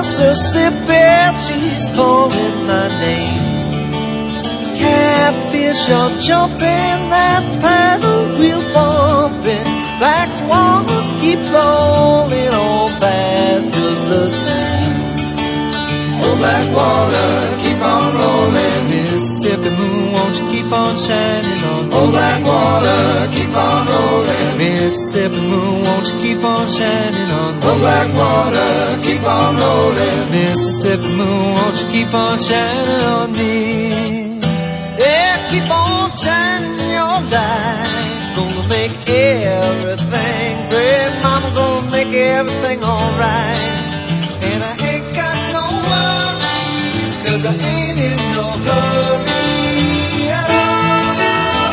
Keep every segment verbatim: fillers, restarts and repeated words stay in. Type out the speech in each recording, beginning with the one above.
Mississippi, she's calling my name. Catfish are jumping, that paddle wheel bumping. Black water keep rolling on fast just the same. Oh, black water, keep on rolling. Mississippi moon, won't you keep on shining on me? Oh, black water, keep on rolling. Mississippi moon, won't you keep on shining on me? Oh, black water, keep on rolling. Mississippi moon, won't you keep on shining on me? Yeah, keep on shining your light. Gonna make everything great. Mama gonna make everything alright. And I ain't got no worries, 'cause I ain't in no hurry at all.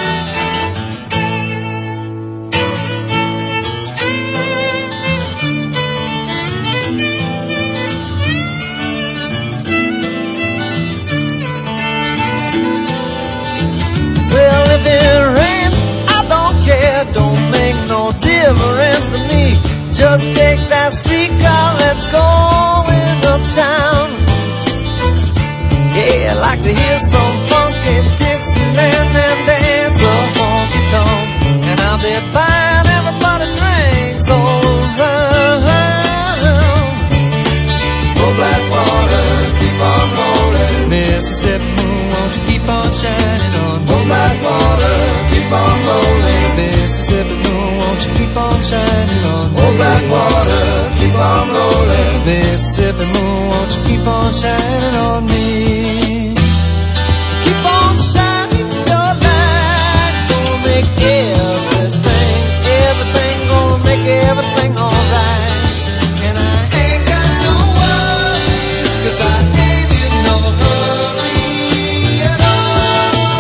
Well, if it rains, I don't care. Don't make no difference to me. Just take that streetcar, let's go in uptown. Yeah, I like to hear some funky Dixieland and dance a honky tonk. And I'll be buying everybody drinks all around. Oh, black water, keep on rolling. Mississippi moon, won't you keep on shining on me? Oh, black water, keep on rolling. Mississippi moon, won't you keep on shining on me? Oh, black water, keep on rolling. Mississippi moon, won't you keep on shining on me? Keep on shining your light. Gonna make everything, everything, gonna make everything alright. And I ain't got no worries, 'cause I ain't in no hurry at all.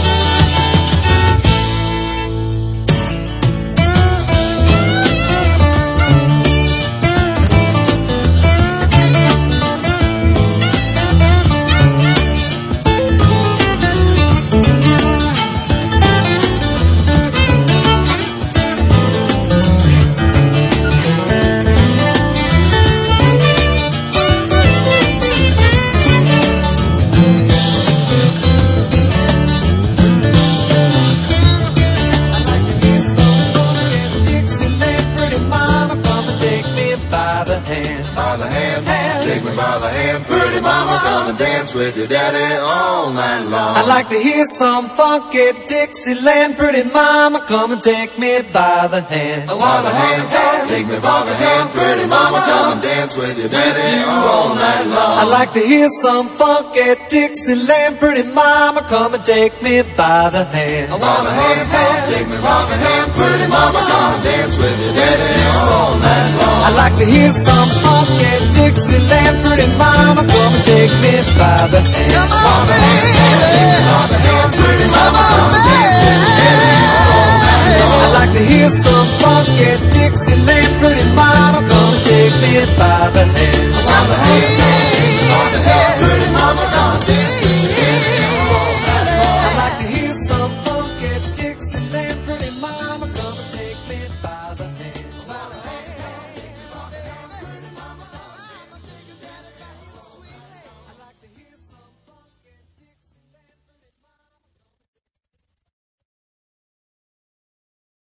With your daddy all night long. I'd like to hear some funky Dixieland. Pretty mama, come and take me by the hand. By the hand, take me by the hand. Pretty mama, come and dance with your daddy all night long. I'd like to hear some funky Dixieland. Pretty mama, come and take me by the hand. By the hand, take me by the hand. Pretty mama, come and dance with your daddy all night long. I'd like to hear some funky Dixieland. Pretty mama, come and take me by the hand. By the